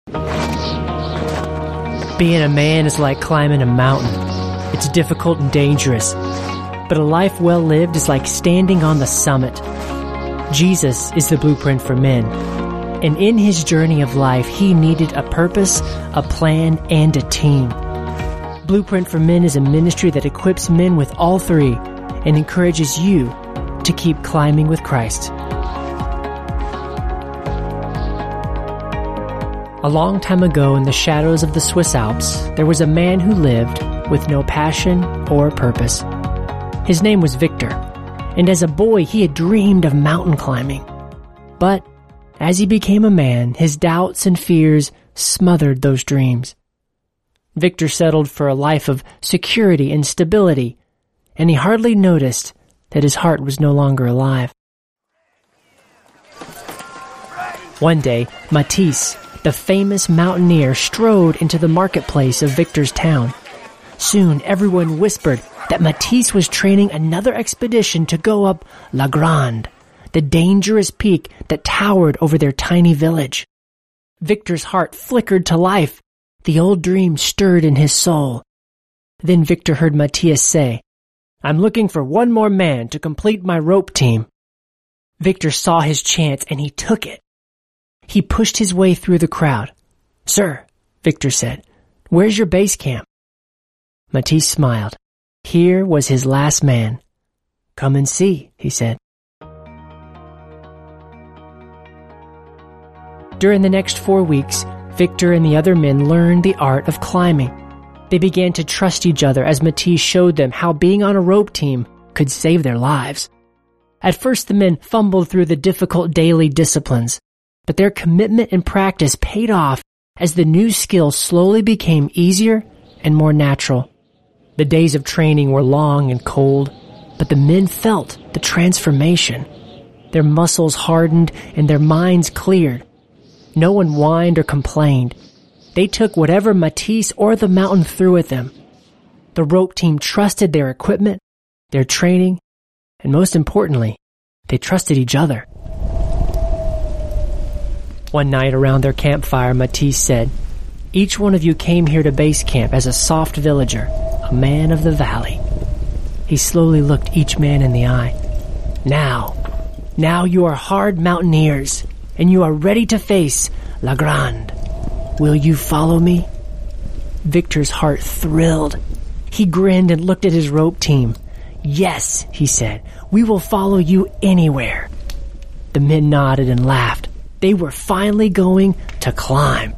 Being a man is like climbing a mountain. It's difficult and dangerous. But a life well lived is like standing on the summit. Jesus is the blueprint for men. And in his journey of life, he needed a purpose, a plan, and a team. Blueprint for Men is a ministry that equips men with all three and encourages you to keep climbing with Christ. A long time ago in the shadows of the Swiss Alps, there was a man who lived with no passion or purpose. His name was Victor, and as a boy he had dreamed of mountain climbing. But as he became a man, his doubts and fears smothered those dreams. Victor settled for a life of security and stability, and he hardly noticed that his heart was no longer alive. One day, Matisse, the famous mountaineer, strode into the marketplace of Victor's town. Soon, everyone whispered that Matisse was training another expedition to go up La Grande, the dangerous peak that towered over their tiny village. Victor's heart flickered to life. The old dream stirred in his soul. Then Victor heard Matisse say, "I'm looking for one more man to complete my rope team." Victor saw his chance and he took it. He pushed his way through the crowd. "Sir," Victor said, "where's your base camp?" Matisse smiled. Here was his last man. "Come and see," he said. During the next 4 weeks, Victor and the other men learned the art of climbing. They began to trust each other as Matisse showed them how being on a rope team could save their lives. At first, the men fumbled through the difficult daily disciplines, but their commitment and practice paid off as the new skills slowly became easier and more natural. The days of training were long and cold, but the men felt the transformation. Their muscles hardened and their minds cleared. No one whined or complained. They took whatever Matisse or the mountain threw at them. The rope team trusted their equipment, their training, and most importantly, they trusted each other. One night around their campfire, Matisse said, "Each one of you came here to base camp as a soft villager, a man of the valley." He slowly looked each man in the eye. Now you are hard mountaineers, and you are ready to face La Grande. Will you follow me?" Victor's heart thrilled. He grinned and looked at his rope team. "Yes," he said, "we will follow you anywhere." The men nodded and laughed. They were finally going to climb.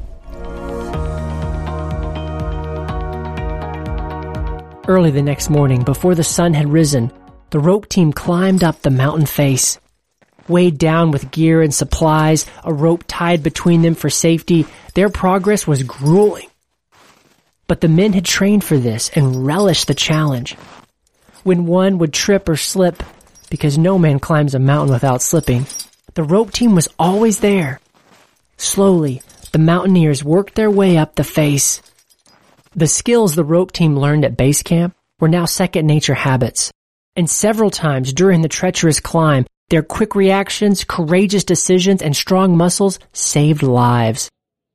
Early the next morning, before the sun had risen, the rope team climbed up the mountain face. Weighed down with gear and supplies, a rope tied between them for safety, their progress was grueling. But the men had trained for this and relished the challenge. When one would trip or slip, because no man climbs a mountain without slipping, the rope team was always there. Slowly, the mountaineers worked their way up the face. The skills the rope team learned at base camp were now second nature habits. And several times during the treacherous climb, their quick reactions, courageous decisions, and strong muscles saved lives.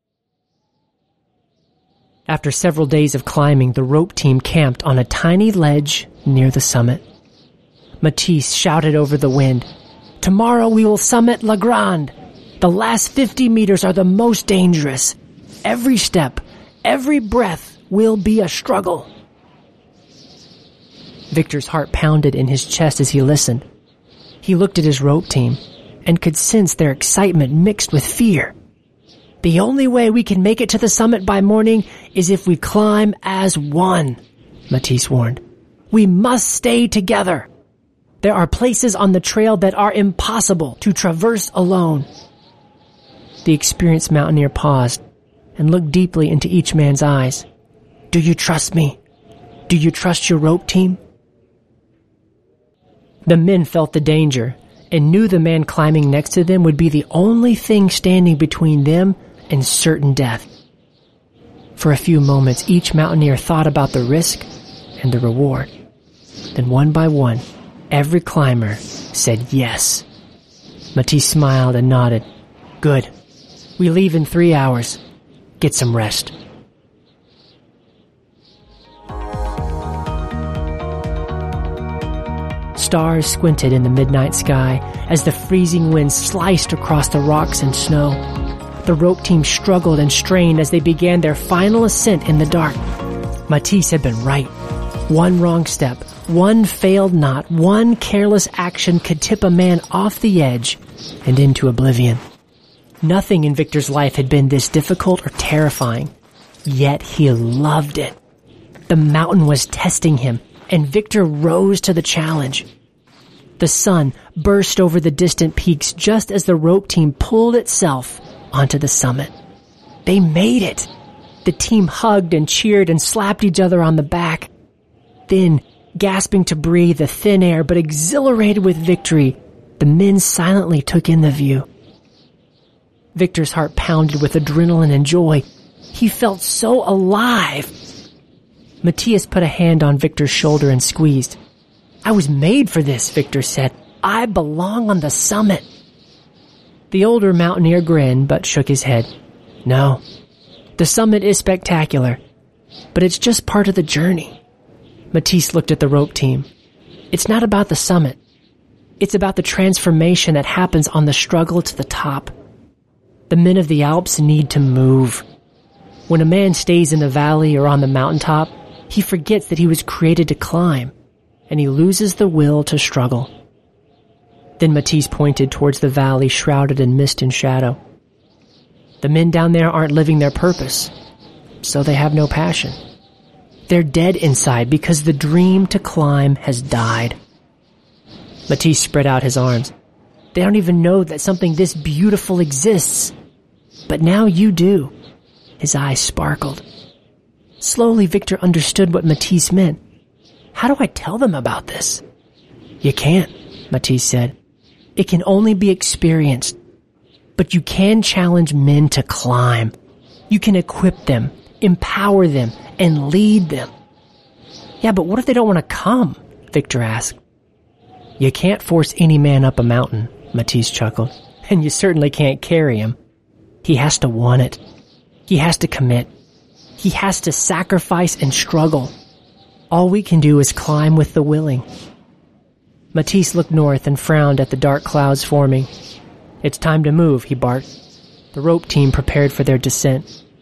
After several days of climbing, the rope team camped on a tiny ledge near the summit. Matisse shouted over the wind, "Tomorrow we will summit La Grande. The last 50 meters are the most dangerous. Every step, every breath will be a struggle." Victor's heart pounded in his chest as he listened. He looked at his rope team and could sense their excitement mixed with fear. "The only way we can make it to the summit by morning is if we climb as one," Matisse warned. "We must stay together. There are places on the trail that are impossible to traverse alone." The experienced mountaineer paused and looked deeply into each man's eyes. "Do you trust me? Do you trust your rope team?" The men felt the danger and knew the man climbing next to them would be the only thing standing between them and certain death. For a few moments, each mountaineer thought about the risk and the reward. Then one by one, every climber said yes. Matisse smiled and nodded. "Good. We leave in 3 hours. get some rest. Stars squinted in the midnight sky as the freezing wind sliced across the rocks and snow. The rope team struggled and strained as they began their final ascent in the dark. Matisse had been right. One wrong step, one failed knot, one careless action could tip a man off the edge and into oblivion. Nothing in Victor's life had been this difficult or terrifying, yet he loved it. The mountain was testing him, and Victor rose to the challenge. The sun burst over the distant peaks just as the rope team pulled itself onto the summit. They made it. The team hugged and cheered and slapped each other on the back. Then, gasping to breathe the thin air but exhilarated with victory, the men silently took in the view. Victor's heart pounded with adrenaline and joy. He felt so alive. Matthias put a hand on Victor's shoulder and squeezed. "I was made for this," Victor said. "I belong on the summit." The older mountaineer grinned but shook his head. "No, the summit is spectacular, but it's just part of the journey." Matisse looked at the rope team. "It's not about the summit. It's about the transformation that happens on the struggle to the top. The men of the Alps need to move. When a man stays in the valley or on the mountaintop, he forgets that he was created to climb, and he loses the will to struggle." Then Matisse pointed towards the valley shrouded in mist and shadow. "The men down there aren't living their purpose, so they have no passion. They're dead inside because the dream to climb has died." Matisse spread out his arms. "They don't even know that something this beautiful exists. But now you do." His eyes sparkled. Slowly, Victor understood what Matisse meant. "How do I tell them about this?" "You can't," Matisse said. "It can only be experienced. But you can challenge men to climb. You can equip them, empower them, and lead them." "Yeah, but what if they don't want to come?" Victor asked. "You can't force any man up a mountain," Matisse chuckled. "And you certainly can't carry him. He has to want it. He has to commit. He has to sacrifice and struggle. All we can do is climb with the willing." Matisse looked north and frowned at the dark clouds forming. "It's time to move," he barked. The rope team prepared for their descent.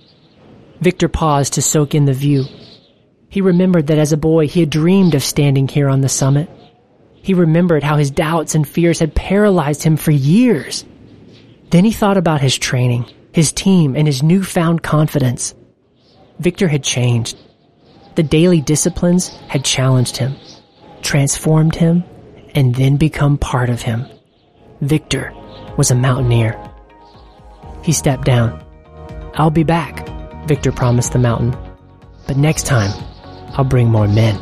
Victor paused to soak in the view. He remembered that as a boy he had dreamed of standing here on the summit. He remembered how his doubts and fears had paralyzed him for years. Then he thought about his training, his team, and his newfound confidence. Victor had changed. The daily disciplines had challenged him, transformed him, and then become part of him. Victor was a mountaineer. He stepped down. "I'll be back," Victor promised the mountain. "But next time, I'll bring more men."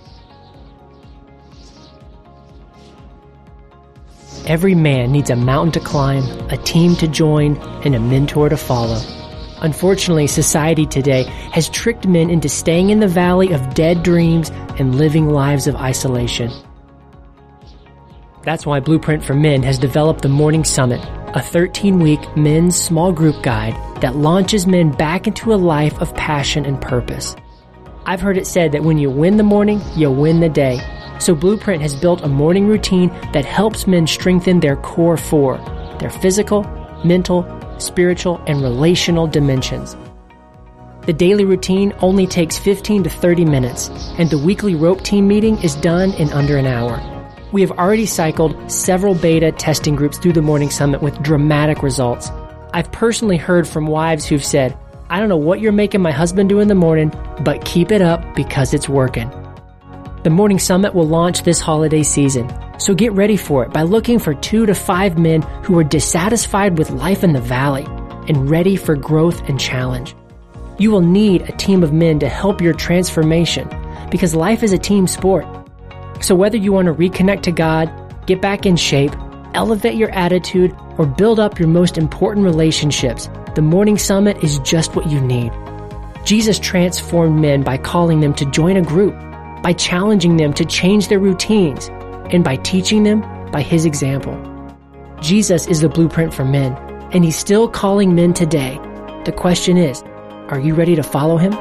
Every man needs a mountain to climb, a team to join, and a mentor to follow. Unfortunately, society today has tricked men into staying in the valley of dead dreams and living lives of isolation. That's why Blueprint for Men has developed the Morning Summit, a 13-week men's small group guide that launches men back into a life of passion and purpose. I've heard it said that when you win the morning, you win the day. So Blueprint has built a morning routine that helps men strengthen their core four, their physical, mental, spiritual, and relational dimensions. The daily routine only takes 15 to 30 minutes, and the weekly rope team meeting is done in under an hour. We have already cycled several beta testing groups through the Morning Summit with dramatic results. I've personally heard from wives who've said, "I don't know what you're making my husband do in the morning, but keep it up because it's working." The Morning Summit will launch this holiday season, so get ready for it by looking for 2 to 5 men who are dissatisfied with life in the valley and ready for growth and challenge. You will need a team of men to help your transformation because life is a team sport. So whether you want to reconnect to God, get back in shape, elevate your attitude, or build up your most important relationships, the Morning Summit is just what you need. Jesus transformed men by calling them to join a group, by challenging them to change their routines, and by teaching them by his example. Jesus is the blueprint for men, and he's still calling men today. The question is, Are you ready to follow him?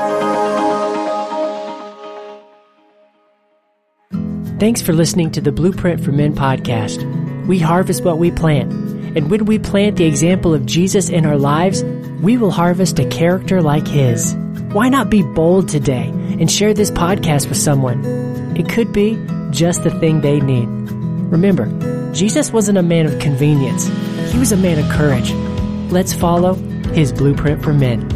Thanks for listening to the Blueprint for Men podcast. We harvest what we plant, and when we plant the example of Jesus in our lives, we will harvest a character like his. Why not be bold today and share this podcast with someone? It could be just the thing they need. Remember, Jesus wasn't a man of convenience. He was a man of courage. Let's follow his Blueprint for Men.